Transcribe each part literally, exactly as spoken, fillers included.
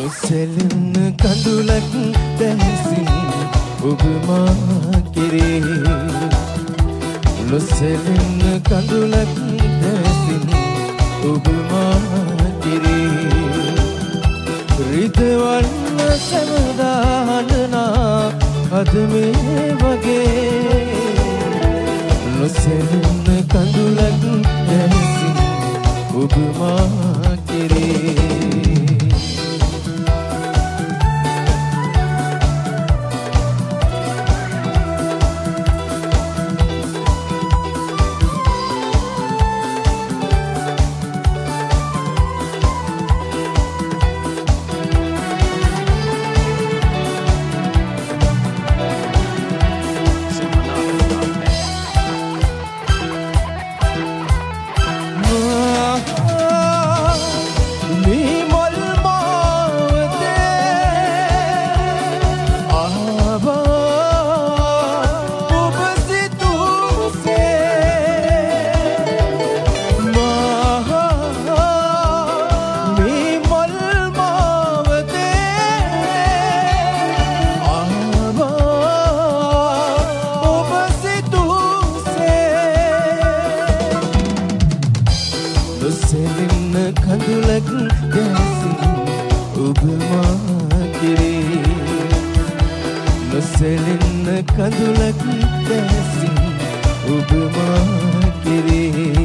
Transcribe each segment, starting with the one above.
නොසැලෙන කඳුලක් දැසින් ඔබ මා කෙරේ නොසැලෙන කඳුලක් දැසින් ඔබ මා කෙරේ රිදවන්න සැමදානනා අද මේ වගේ නොසැලෙන කඳුලක් දැසින් ඔබ මා කෙරේ කඳුලක් දැසින් ඔබ මා කෙරේ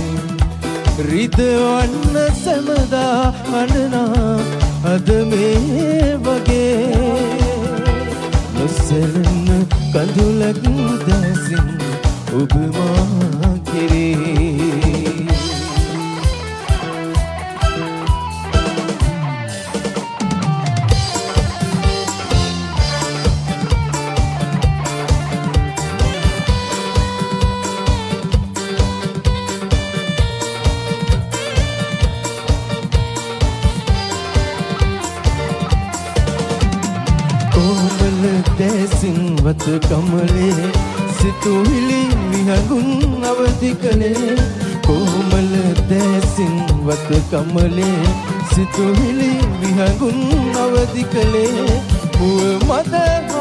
රිදවන්න සැමදා අඬනා අද මේ වගේ නොසැලෙන කඳුලක් දැසින් ඔබ මා කෙරේ දැසින් වත කමලේ සිතුවිලි විහඟුන් අවදි කළේ කොමල දැසින් වත කමලේ සිතුවිලි විහඟුන් අවදි කළේ මුව මද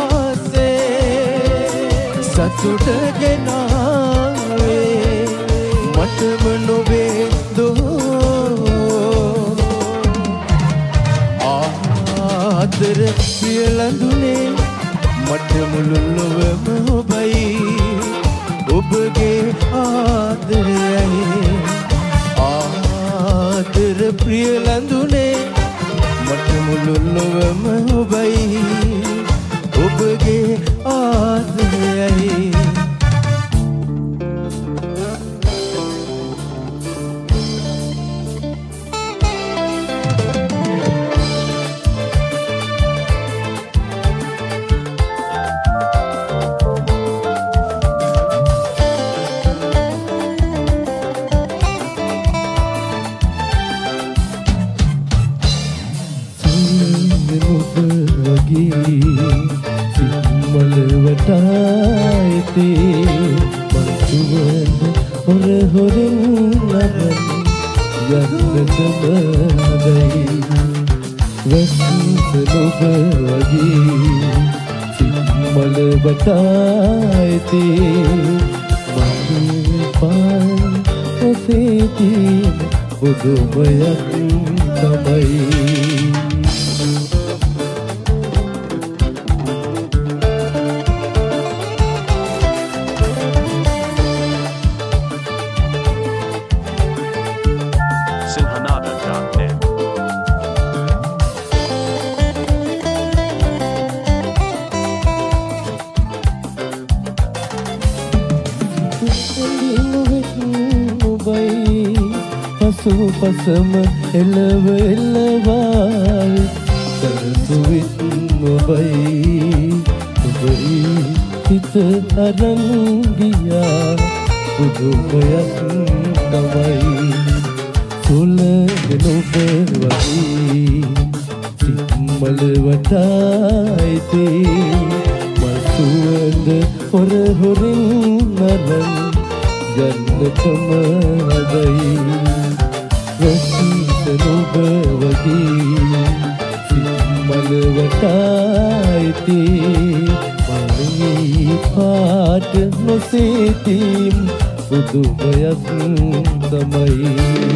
හාසේ සතුට ගෙනාවේ මටම නොවේ දෝ ආදර පියලඳුනේ මට මුළු ලොවම ඔබයි ඔබගේ ආදරයයි ආදර ප්‍රිය ලඳුනේ මට මුළු ලොවම ඔබයි ඔබගේ ආදරයයි පසම එලව එලවාල් සරසුවිත් නොබයි ඔබයි හිත අරන් ගියා පුදුමයක් තමයි සුලගෙන ඔබ වගේ සිත්මල වටායිතේ මල් සුවඳ හොර හොරින් අරන් ගන්නටම හදයි රසිත නොබ වගේ සුරවටායිති මලී පාට නොසේතිම් පුදුමයක් තමයි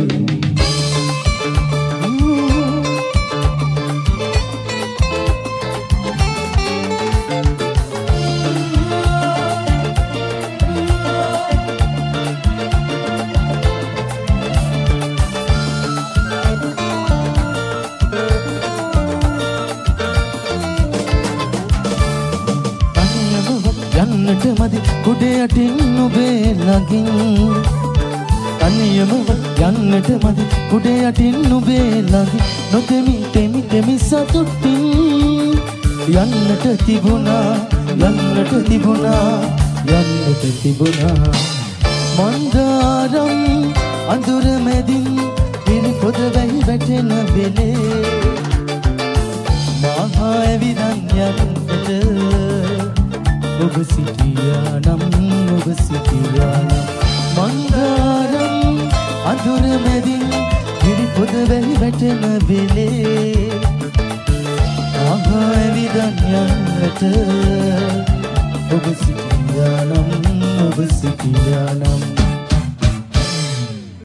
යන්නට මදි කුඩේ යටින් ඔබේ ළඟින් තනියම යන්නට මදි කුඩේ යටින් ඔබේ ළඟින් නොතෙමි තෙමි තෙමි සතුටින් යන්නට තිබුණා යන්නට තිබුණා යන්නට තිබුණා මන්දාරම් අඳුර මැදින් පිරිපොද වැහි වැටෙන වෙලේ මහා ඇවිදන් යන්නට ඔබ සිටියා නම් ඔබ සිටියා නම් මන්දාරම් අඳුර මැදින් පිරිපොද වැහි වැටෙන වෙලේ ආහා ඇවිදන් යන්නට ඔබ සිටියා නම් ඔබ සිටියා නම්